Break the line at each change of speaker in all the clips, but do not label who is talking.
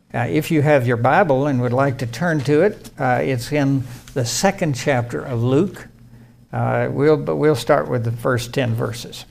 If you have your Bible and would like to turn to it, it's in the second chapter of Luke. We'll start with the first 10 verses.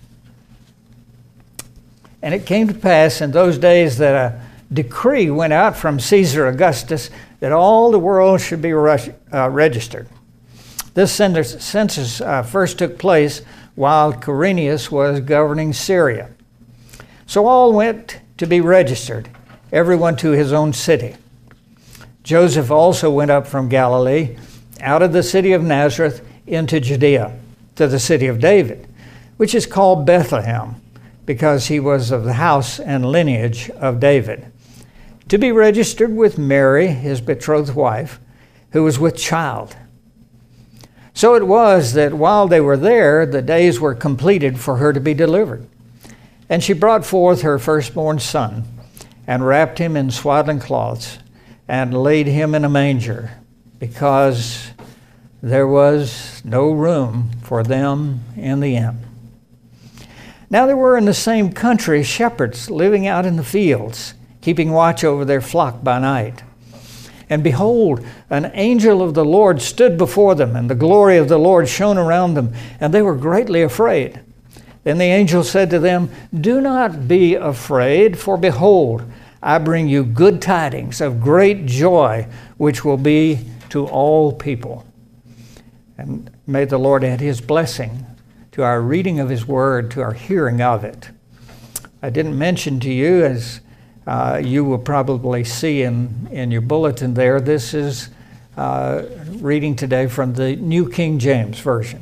And it came to pass in those days that a decree went out from Caesar Augustus that all the world should be registered. This census first took place while Quirinius was governing Syria. So all went to be registered, everyone to his own city. Joseph also went up from Galilee, out of the city of Nazareth, into Judea, to the city of David, which is called Bethlehem, because he was of the house and lineage of David, to be registered with Mary, his betrothed wife, who was with child. So it was that while they were there, the days were completed for her to be delivered. And she brought forth her firstborn son, and wrapped him in swaddling cloths, and laid him in a manger, because there was no room for them in the inn. Now there were in the same country shepherds living out in the fields, keeping watch over their flock by night. And behold, an angel of the Lord stood before them, and the glory of the Lord shone around them, and they were greatly afraid. Then the angel said to them, "Do not be afraid, for behold, I bring you good tidings of great joy, which will be to all people." And may the Lord add his blessing to our reading of his word, to our hearing of it. I didn't mention to you, as you will probably see in your bulletin there, this is reading today from the New King James Version.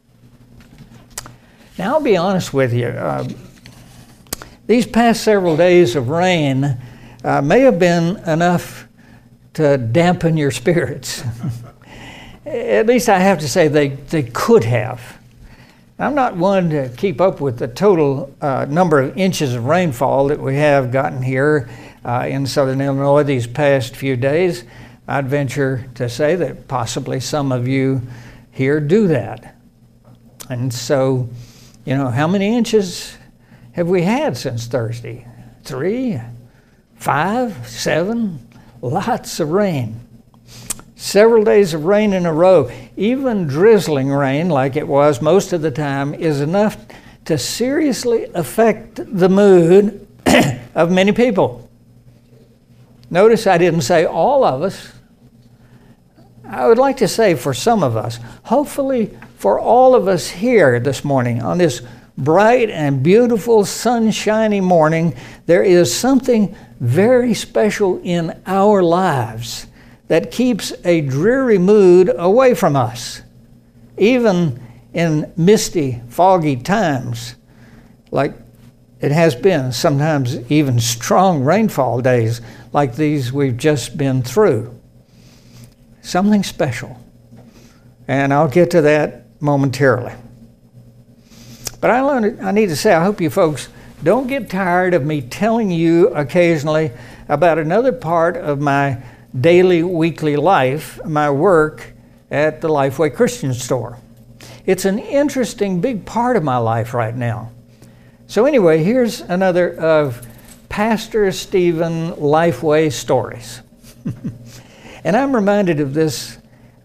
Now, I'll be honest with you. These past several days of rain may have been enough to dampen your spirits. At least I have to say they could have. I'm not one to keep up with the total number of inches of rainfall that we have gotten here in southern Illinois these past few days. I'd venture to say that possibly some of you here do that. And so, how many inches have we had since Thursday? 3, 5, 7? Lots of rain. Several days of rain in a row, even drizzling rain like it was most of the time, is enough to seriously affect the mood of many people. Notice I didn't say all of us. I would like to say for some of us, hopefully for all of us here this morning, on this bright and beautiful sunshiny morning, there is something very special in our lives that keeps a dreary mood away from us, even in misty, foggy times, like it has been, sometimes even strong rainfall days like these we've just been through. Something special. And I'll get to that momentarily. But I need to say, I hope you folks don't get tired of me telling you occasionally about another part of my daily, weekly life, my work at the Lifeway Christian Store. It's an interesting big part of my life right now. So anyway, here's another of Pastor Stephen Lifeway stories. And I'm reminded of this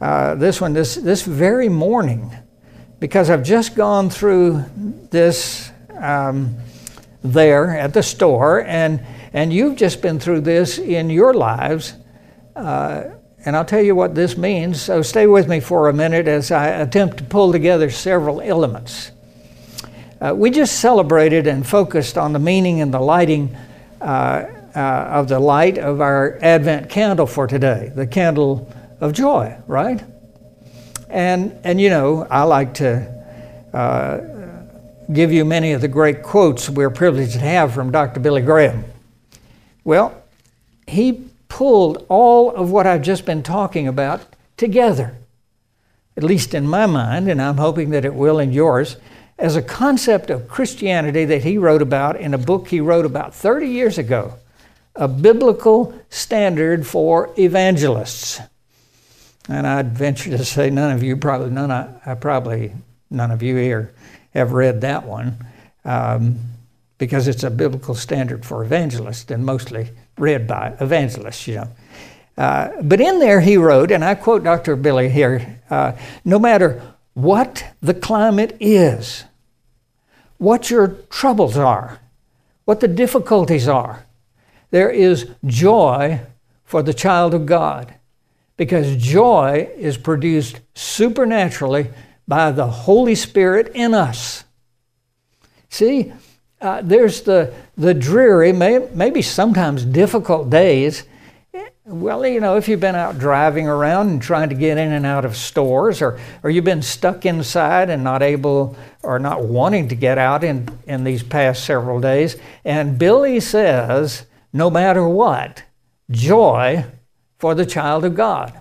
very morning, because I've just gone through this there at the store, and you've just been through this in your lives. And I'll tell you what this means, so stay with me for a minute as I attempt to pull together several elements. We just celebrated and focused on the meaning and the lighting of the light of our Advent candle for today, the candle of joy, right? And I like to give you many of the great quotes we're privileged to have from Dr. Billy Graham. Well, he pulled all of what I've just been talking about together, at least in my mind, and I'm hoping that it will in yours, as a concept of Christianity that he wrote about in a book he wrote about 30 years ago, A Biblical Standard for Evangelists. And I'd venture to say none of you here have read that one, because it's a biblical standard for evangelists and mostly read by evangelists, But in there he wrote, and I quote Dr. Billy here, no matter what the climate is, what your troubles are, what the difficulties are, there is joy for the child of God, because joy is produced supernaturally by the Holy Spirit in us. See, there's the dreary, maybe sometimes difficult days. Well, if you've been out driving around and trying to get in and out of stores, or you've been stuck inside and not able or not wanting to get out in these past several days, and Billy says, no matter what, joy for the child of God.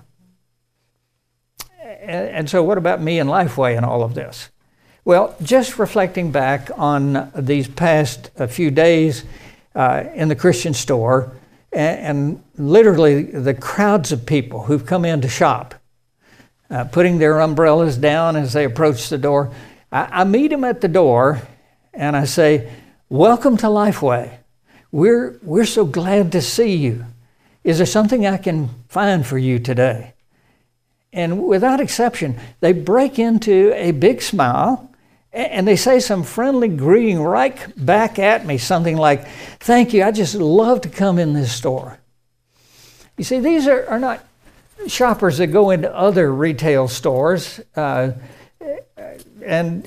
And so what about me and Lifeway and all of this? Well, just reflecting back on these past few days in the Christian store, and literally the crowds of people who've come in to shop, putting their umbrellas down as they approach the door, I meet them at the door and I say, welcome to Lifeway. We're so glad to see you. Is there something I can find for you today? And without exception, they break into a big smile and they say some friendly greeting right back at me, something like, thank you, I just love to come in this store. You see, these are not shoppers that go into other retail stores and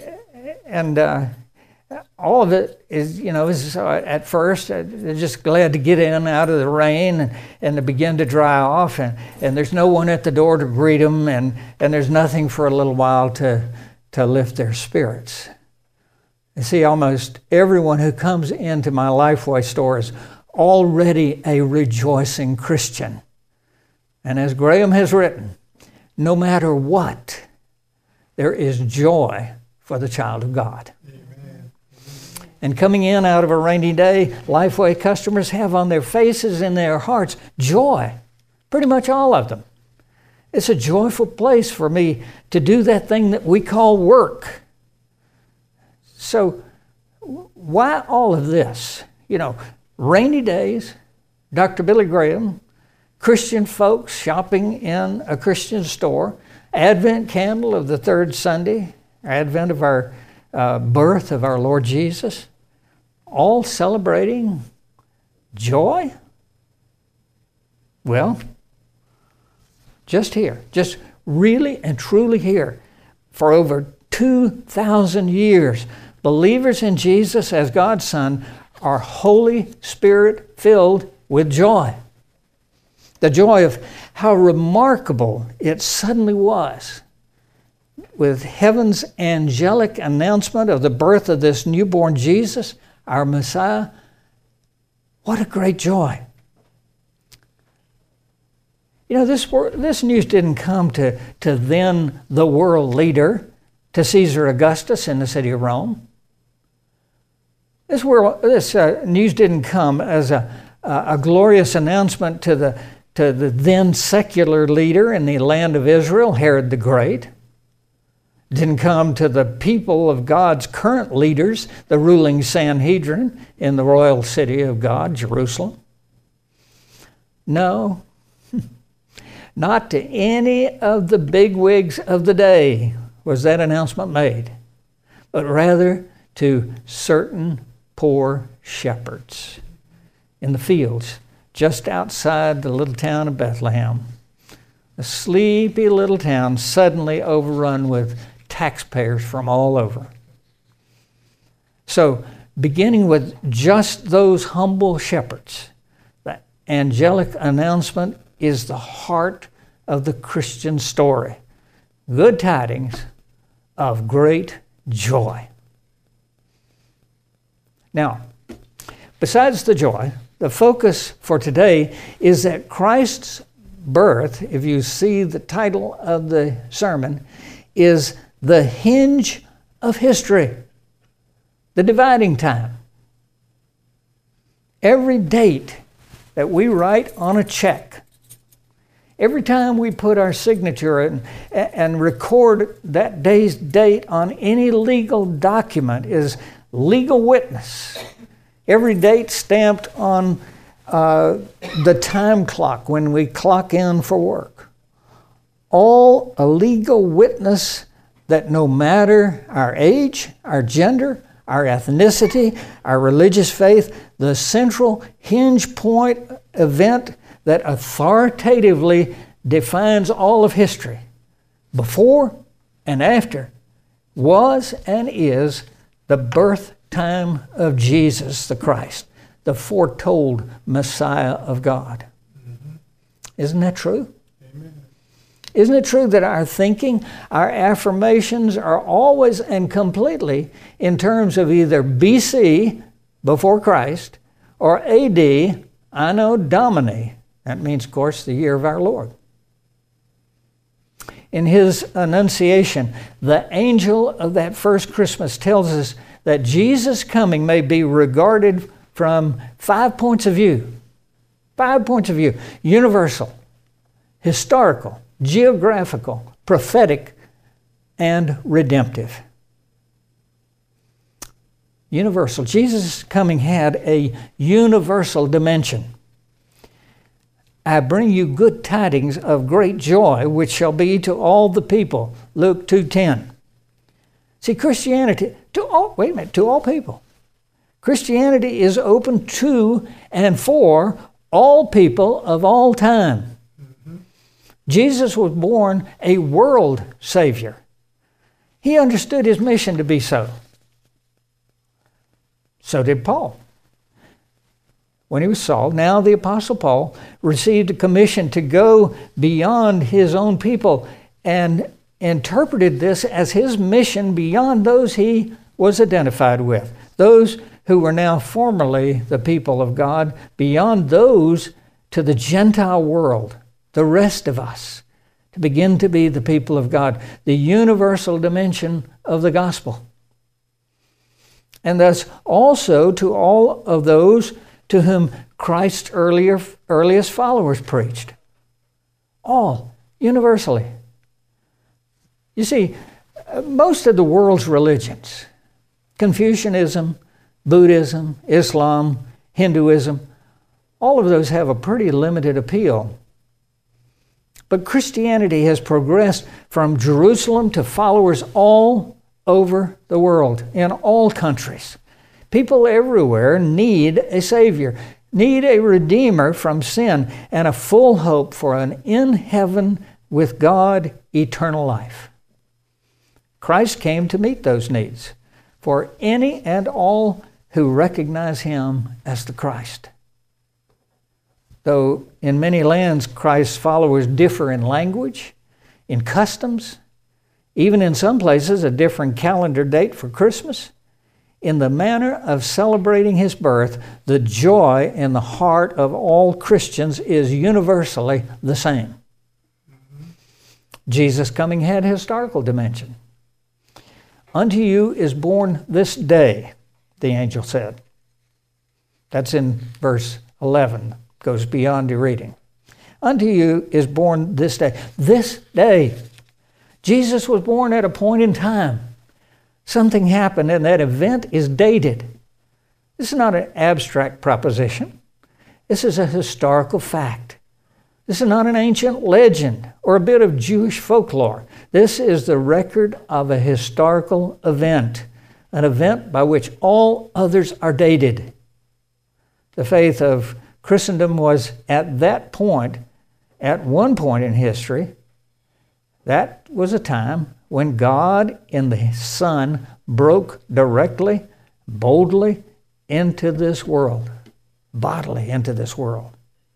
all of it is, is at first, they're just glad to get in out of the rain and to begin to dry off. And there's no one at the door to greet them. And there's nothing for a little while to lift their spirits. You see, almost everyone who comes into my Lifeway store is already a rejoicing Christian. And as Graham has written, no matter what, there is joy for the child of God. And coming in out of a rainy day, Lifeway customers have on their faces and their hearts joy, pretty much all of them. It's a joyful place for me to do that thing that we call work. So why all of this? Rainy days, Dr. Billy Graham, Christian folks shopping in a Christian store, Advent candle of the third Sunday, Advent of our birth of our Lord Jesus, all celebrating joy? Well, just here, just really and truly here, for over 2,000 years, believers in Jesus as God's Son are Holy Spirit filled with joy. The joy of how remarkable it suddenly was with heaven's angelic announcement of the birth of this newborn Jesus, our Messiah. What a great joy. This news didn't come to then the world leader, to Caesar Augustus in the city of Rome. This news didn't come as a glorious announcement to the then secular leader in the land of Israel, Herod the Great. It didn't come to the people of God's current leaders, the ruling Sanhedrin in the royal city of God, Jerusalem. No, not to any of the bigwigs of the day was that announcement made, but rather to certain poor shepherds in the fields just outside the little town of Bethlehem. A sleepy little town suddenly overrun with taxpayers from all over. So, beginning with just those humble shepherds, the angelic announcement is the heart of the Christian story. Good tidings of great joy. Now, besides the joy, the focus for today is that Christ's birth, if you see the title of the sermon, is the hinge of history, the dividing time. Every date that we write on a check, every time we put our signature and record that day's date on any legal document is legal witness Every date stamped on the time clock when we clock in for work. All a legal witness that no matter our age, our gender, our ethnicity, our religious faith, the central hinge point event that authoritatively defines all of history, before and after, was and is the birth time of Jesus the Christ, the foretold Messiah of God. Mm-hmm. Isn't that true? Amen. Isn't it true that our thinking, our affirmations are always and completely in terms of either BC, before Christ, or AD, Anno Domini? That means, of course, the year of our Lord. In his Annunciation, the angel of that first Christmas tells us that Jesus' coming may be regarded from 5 points of view. 5 points of view. Universal, historical, geographical, prophetic, and redemptive. Universal. Jesus' coming had a universal dimension. I bring you good tidings of great joy, which shall be to all the people. Luke 2:10. See, Christianity, to all people. Christianity is open to and for all people of all time. Mm-hmm. Jesus was born a world Savior. He understood his mission to be so. So did Paul. When he was Saul, now the Apostle Paul received a commission to go beyond his own people and interpreted this as his mission beyond those he was identified with, those who were now formerly the people of God, beyond those to the Gentile world, the rest of us, to begin to be the people of God, the universal dimension of the gospel. And thus also to all of those to whom Christ's earliest followers preached. All, universally. You see, most of the world's religions, Confucianism, Buddhism, Islam, Hinduism, all of those have a pretty limited appeal. But Christianity has progressed from Jerusalem to followers all over the world, in all countries. People everywhere need a Savior, need a Redeemer from sin, and a full hope for an in heaven with God eternal life. Christ came to meet those needs for any and all who recognize him as the Christ. Though in many lands Christ's followers differ in language, in customs, even in some places a different calendar date for Christmas, in the manner of celebrating his birth, the joy in the heart of all Christians is universally the same. Mm-hmm. Jesus' coming had a historical dimension. Unto you is born this day, the angel said. That's in verse 11, goes beyond your reading. Unto you is born this day. This day. Jesus was born at a point in time. Something happened and that event is dated. This is not an abstract proposition. This is a historical fact. This is not an ancient legend or a bit of Jewish folklore. This is the record of a historical event, an event by which all others are dated. The faith of Christendom was at that point, at one point in history, that was a time when God in the Son broke directly, boldly into this world, bodily into this world.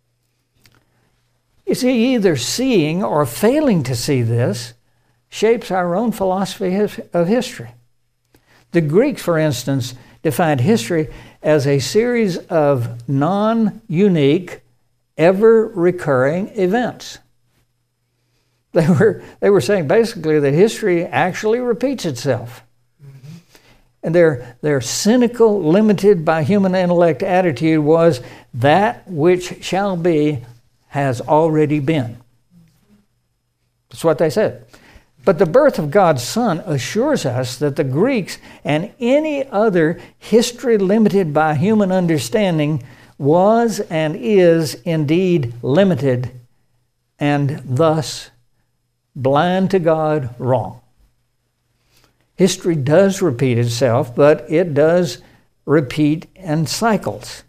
You see, either seeing or failing to see this shapes our own philosophy of history. The Greeks, for instance, defined history as a series of non-unique, ever-recurring events. They were saying basically that history actually repeats itself. Mm-hmm. And their cynical, limited by human intellect attitude was that which shall be has already been. That's what they said. But the birth of God's Son assures us that the Greeks and any other history limited by human understanding was and is indeed limited and thus blind to God, wrong. History does repeat itself, but it does repeat in cycles.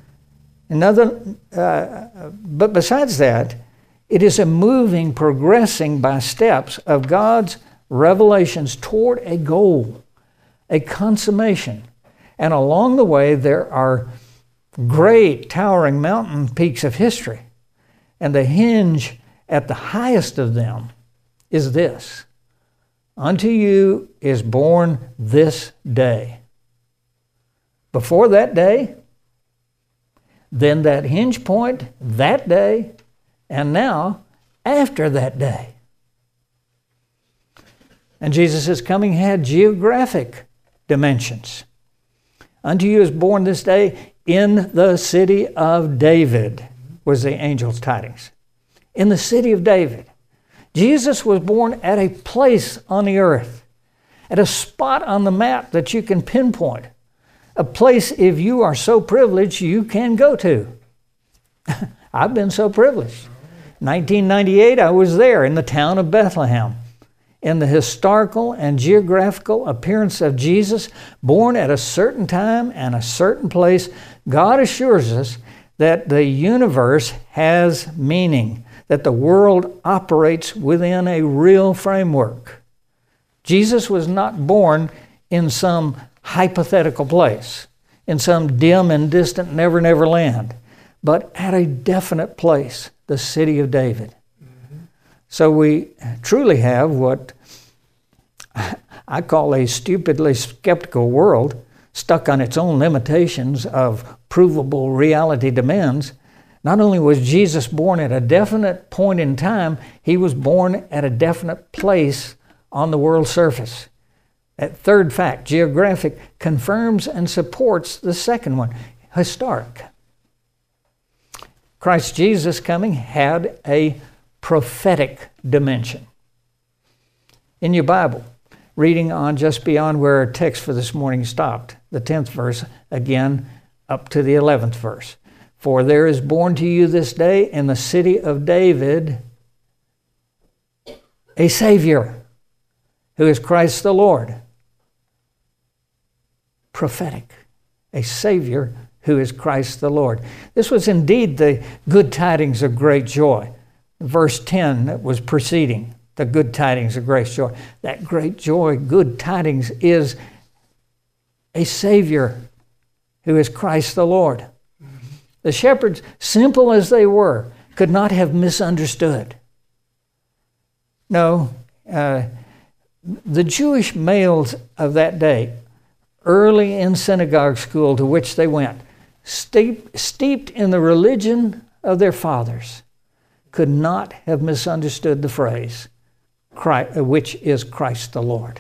But besides that, it is a moving, progressing by steps of God's revelations toward a goal, a consummation. And along the way, there are great, towering mountain peaks of history. And the hinge at the highest of them is this: unto you is born this day. Before that day, then that hinge point, that day, and now after that day. And Jesus' coming had geographic dimensions. Unto you is born this day in the city of David, was the angel's tidings. In the city of David. Jesus was born at a place on the earth, at a spot on the map that you can pinpoint, a place, if you are so privileged, you can go to. I've been so privileged. 1998, I was there in the town of Bethlehem, in the historical and geographical appearance of Jesus, born at a certain time and a certain place. God assures us that the universe has meaning, that the world operates within a real framework. Jesus was not born in some hypothetical place, in some dim and distant never land, but at a definite place, the city of David. Mm-hmm. So we truly have what I call a stupidly skeptical world, stuck on its own limitations of provable reality demands. Not only was Jesus born at a definite point in time, he was born at a definite place on the world's surface. That third fact, geographic, confirms and supports the second one, historic. Christ Jesus coming had a prophetic dimension. In your Bible, reading on just beyond where our text for this morning stopped, the 10th verse, again up to the 11th verse. For there is born to you this day in the city of David a Savior, who is Christ the Lord. Prophetic. A Savior who is Christ the Lord. This was indeed the good tidings of great joy. Verse 10 that was preceding the good tidings of great joy. That great joy, good tidings, is a Savior who is Christ the Lord. The shepherds, simple as they were, could not have misunderstood. No, the Jewish males of that day, early in synagogue school to which they went, steeped in the religion of their fathers, could not have misunderstood the phrase, which is Christ the Lord.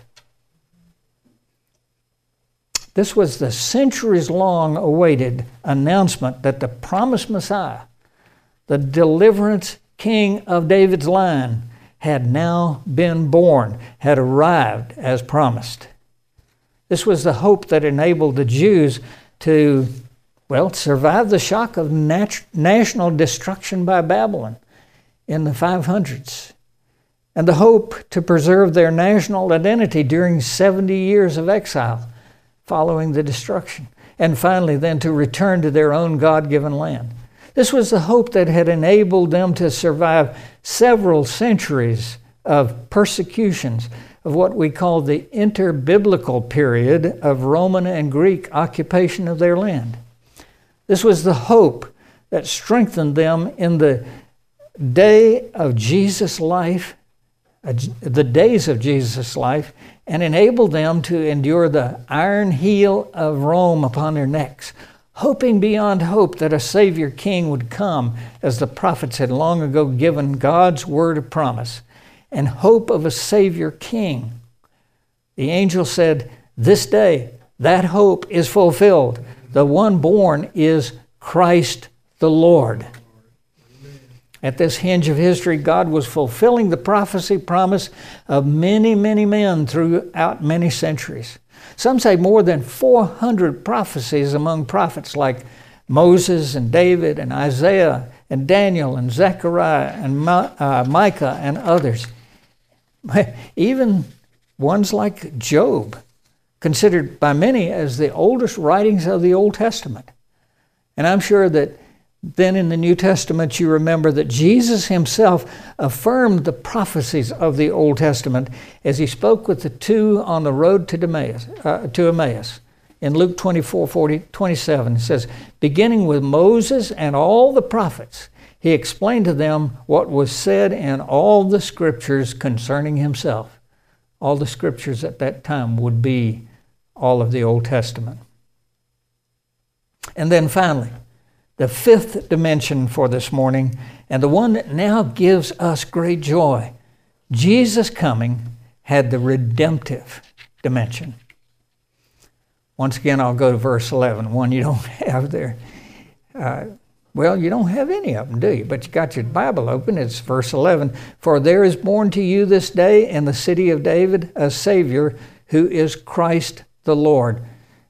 This was the centuries-long awaited announcement that the promised Messiah, the deliverance king of David's line, had now been born, had arrived as promised. This was the hope that enabled the Jews to, survive the shock of national destruction by Babylon in the 500s, and the hope to preserve their national identity during 70 years of exile following the destruction, and finally then to return to their own God-given land. This was the hope that had enabled them to survive several centuries of persecutions of what we call the interbiblical period of Roman and Greek occupation of their land. This was the hope that strengthened them in the day of Jesus' life, the days of Jesus' life, and enabled them to endure the iron heel of Rome upon their necks, hoping beyond hope that a Savior King would come, as the prophets had long ago given God's word of promise, and hope of a Savior King. The angel said, this day, that hope is fulfilled. The one born is Christ the Lord. At this hinge of history, God was fulfilling the prophecy promise of many, many men throughout many centuries. Some say more than 400 prophecies among prophets like Moses and David and Isaiah and Daniel and Zechariah and Micah and others. Even ones like Job, considered by many as the oldest writings of the Old Testament. And I'm sure that then in the New Testament you remember that Jesus himself affirmed the prophecies of the Old Testament as he spoke with the two on the road to Emmaus. In Luke 24:27 it says, beginning with Moses and all the prophets, he explained to them what was said in all the scriptures concerning himself. All the scriptures at that time would be all of the Old Testament. And then finally, the fifth dimension for this morning, and the one that now gives us great joy. Jesus coming had the redemptive dimension. Once again, I'll go to verse 11, one you don't have there. Well, you don't have any of them, do you? But you got your Bible open. It's verse 11. For there is born to you this day in the city of David a Savior who is Christ the Lord.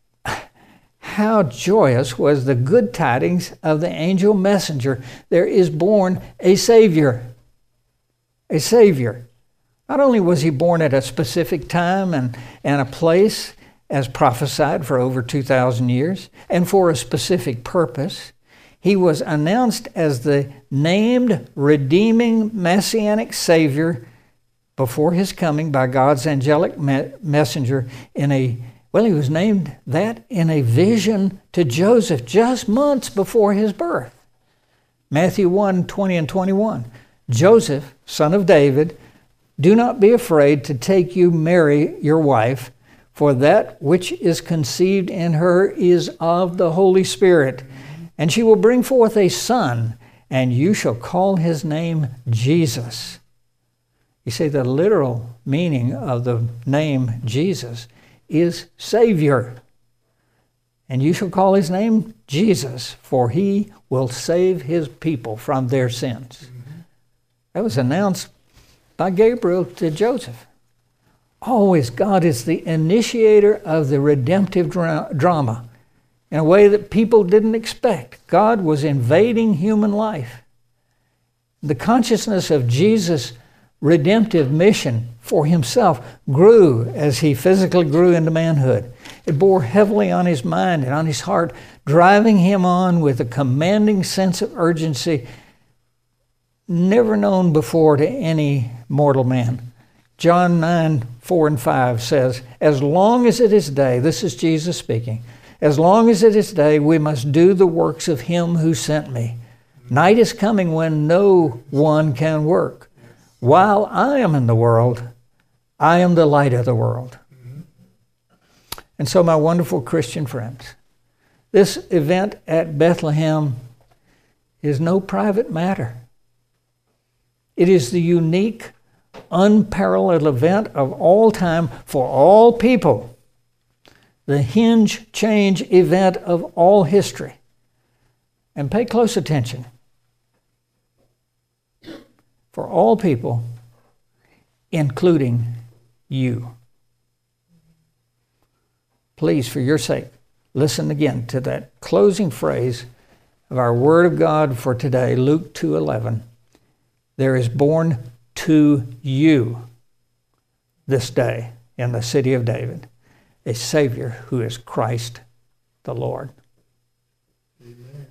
How joyous was the good tidings of the angel messenger. There is born a Savior. A Savior. Not only was he born at a specific time and a place as prophesied for over 2,000 years and for a specific purpose, he was announced as the named, redeeming, messianic Savior before his coming by God's angelic messenger he was named that in a vision to Joseph just months before his birth. Matthew 1:20 and 21. Joseph, son of David, do not be afraid to take you Mary, your wife, for that which is conceived in her is of the Holy Spirit. And she will bring forth a son, and you shall call his name Jesus. You see, the literal meaning of the name Jesus is Savior. And you shall call his name Jesus, for he will save his people from their sins. That was announced by Gabriel to Joseph. Always, God is the initiator of the redemptive drama in a way that people didn't expect. God was invading human life. The consciousness of Jesus' redemptive mission for himself grew as he physically grew into manhood. It bore heavily on his mind and on his heart, driving him on with a commanding sense of urgency never known before to any mortal man. John 9:4 and 5 says, as long as it is day, this is Jesus speaking, as long as it is day, we must do the works of him who sent me. Night is coming when no one can work. While I am in the world, I am the light of the world. And so, my wonderful Christian friends, this event at Bethlehem is no private matter. It is the unique, unparalleled event of all time for all people. The hinge change event of all history. And pay close attention. For all people, including you. Please, for your sake, listen again to that closing phrase of our Word of God for today, Luke 2:11. There is born to you this day in the city of David a Savior who is Christ the Lord. Amen.